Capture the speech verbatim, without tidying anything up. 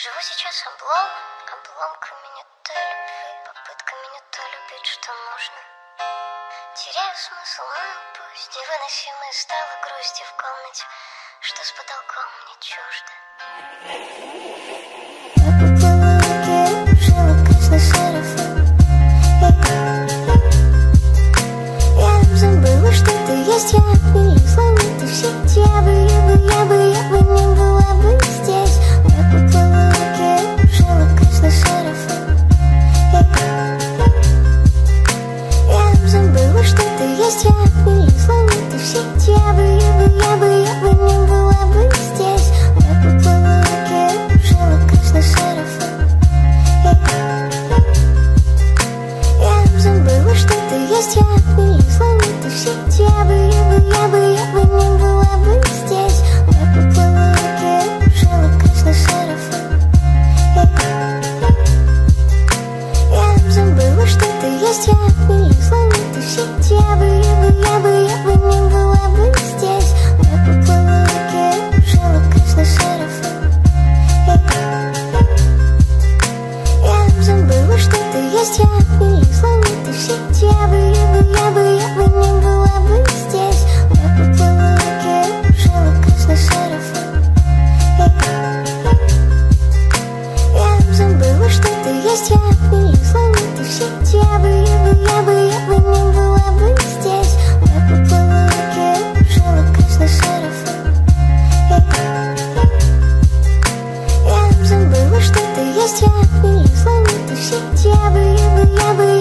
Живу сейчас облом, обломками не той любви, попытками не то любить, что нужно. Теряю смысл, ну пусть невыносимой стала грусти в комнате, что с потолком мне чуждо. Я купила лаки, шила красный сарафан. Я забыла, что ты есть, я перелезла в эту сеть. Я бы, я бы, я бы, я бы не была бы здесь. Я купила лаки, шила красный сарафан. Я забыла, что ты есть, я перелезла в эту сеть. Я бы, я бы, я бы, я бы не была бы здесь. Я купила лаки, шила красный сарафан. Я забыла, что ты есть, я перелезла в эту сеть. Я бы, я бы, я бы, я бы не была бы здесь. Я купила лаки, шила красный сарафан. Я забыла, что ты есть, я перелезла в эту сеть. Я бы, я бы, я бы, я бы не была бы здесь. Я купила лаки, шила красный сарафан. Я забыла, что ты есть, я перелезла в эту сеть. Я бы, я бы, я бы, я бы не была бы здесь. Я купила лаки, шила красный сарафан. Я забыла, что ты есть, я перелезла в эту сеть. Я бы, я бы, я бы, я бы не была бы здесь. Я купила лаки, шила красный сарафан. Я забыла, что ты есть, я перелезла в эту сеть. Я бы, я бы, я бы